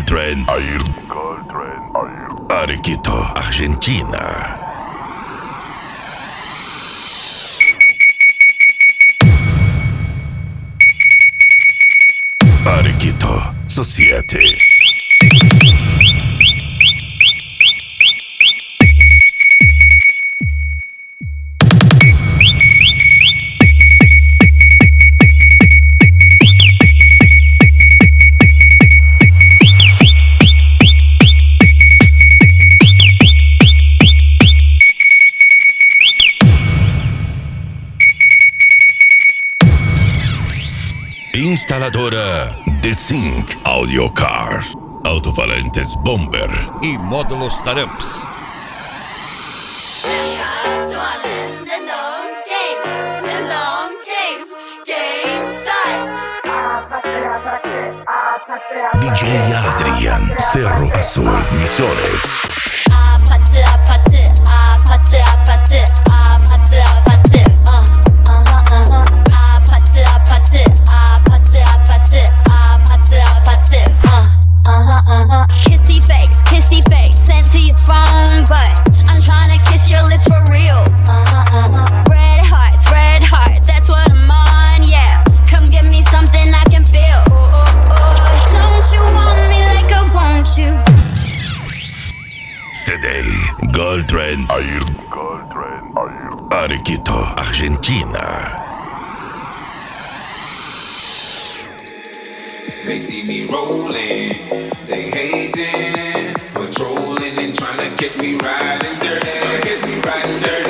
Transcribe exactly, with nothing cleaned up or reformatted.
Gold Trend, Arequito, Argentina. Arequito Society. Instaladora The Sync Audio Car, alto-falantes Bomber e módulos Taramps. D J Adrian, Cerro Azul, Misiones. Kissy face, kissy face, sent to your phone, but I'm trying to kiss your lips for real. Uh-huh, uh-huh. Red hearts, red hearts, that's what I'm on, yeah. Come give me something I can feel. Oh, oh, oh. Don't you want me like I want you? C D Gold Trend, Arequito, Argentina. They see me rolling, they hating, patrolling and trying to catch me riding dirty, catch me riding dirty.